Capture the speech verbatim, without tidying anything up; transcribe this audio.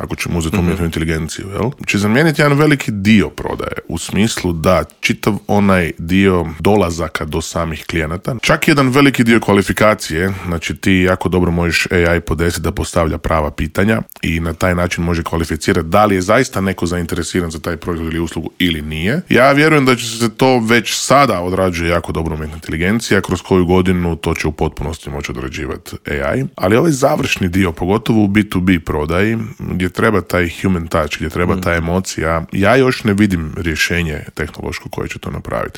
ako ćemo uzeti umjetnu mm-hmm. inteligenciju, jel? Će zamijeniti jedan veliki dio prodaje, u smislu da čitav onaj dio dolazaka do samih klijenata, čak jedan veliki dio kvalifikacije, znači ti jako dobro možeš A I podesiti da postavlja prava pitanja i na taj način može kvalificirati da li je zaista neko zainteresiran za taj proizvod ili uslugu ili nije. Ja vjerujem da će se to već sada odrađuje jako dobro umjetna inteligencija, kroz koju godinu to će u potpunosti moći odrađivati A I, ali ovaj završni dio, pogotovo u B to B prodaji, gdje treba taj human touch, gdje treba mm. ta emocija, ja još ne vidim rješenje tehnološko koje će to napraviti.